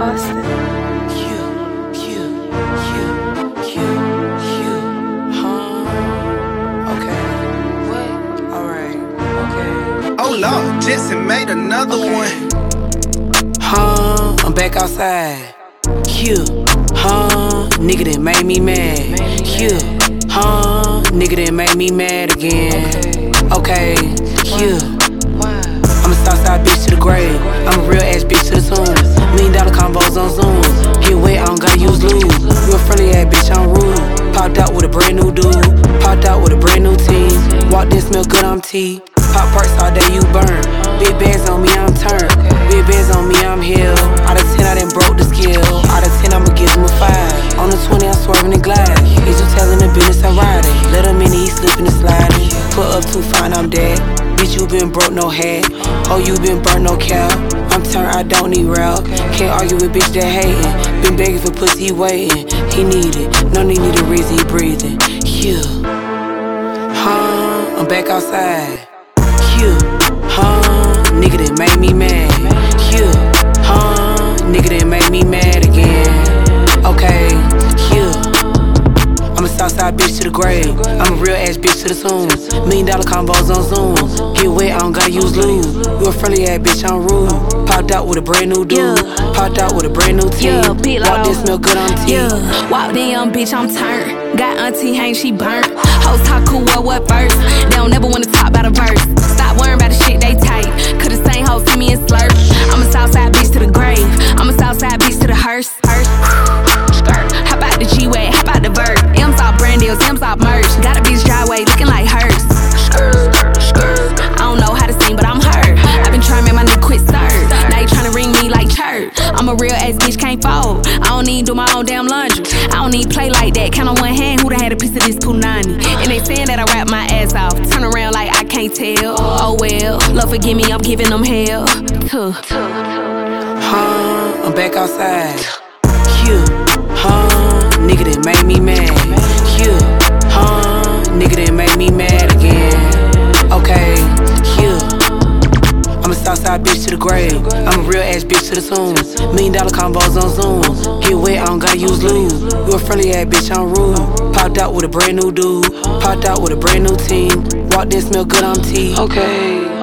Austin. Oh Lord, Jetson made another one. I'm back outside. Nigga that made me mad. Nigga that made me mad again. Okay, I'm a Southside bitch to the grave. I'm a real ass bitch to the tomb. $1 million combos on Zoom. Get wet, I don't gotta use lube. You a friendly ass bitch, I'm rude. Popped out with a brand new dude. Popped out with a brand new team. Walk this smell good, I'm T. Pop perks all day, you burn. Big bands on me, I'm turned. Big bands on me, I'm healed. Out of 10, I done broke the skill. Out of 10, I'ma give him a 5. On the 20, I'm swerving the glide. Is you telling the business I'm riding? Let him in, he slipping and sliding. Put up too fine, I'm dead. Bitch, you been broke, no head. Oh, you been burnt, no cap. I'm turned, I don't need rap. Can't argue with bitch that hating. Been begging for pussy, waiting. He need it, no need a reason, he breathing. I'm back outside. Nigga that made me mad. Nigga that made me mad again. Okay, I'm a Southside bitch to the grave. I'm a real ass bitch to the tomb. $1 million combos on Zoom. Get wet, I don't gotta use lube. You a friendly ass bitch, I'm rude. Popped out with a brand new dude. Popped out with a brand new team. Walk this smell good on T. Walked in, young bitch, I'm turned. Got auntie hang, she burnt. Hoes talk cool, what first? They don't never wanna talk about a verse. Stop worrying about the shit they tight. Cause the same hoe feed me and slurp. I'm a Southside bitch to the grave. I'm a Southside bitch to the hearse. Hop out the G-Way, hop out the vert. M's all brand deals, M's all merch. Got a bitch driveway looking like hers. I don't know how to sing, but I'm her. I've been trying to make my nigga quit serve. Now you tryna ring me like church. I'm a real ass bitch, can't fold. I don't need do my own damn laundry. I don't need play like that. Count on one hand who done had a piece of this punani. And they saying that I rap my ass off. Turn around like I can't tell. Oh well, Lord forgive me, I'm giving them hell. I'm back outside. Nigga that made me mad. Nigga that made me mad again. Okay, I'm a Southside bitch to the grave. I'm a real ass bitch to the tomb. $1 million combos on Zoom. Get wet, I don't gotta use lube. You a friendly ass bitch, I'm rude. Popped out with a brand new dude. Popped out with a brand new team. Walk this smell good, I'm T. Okay.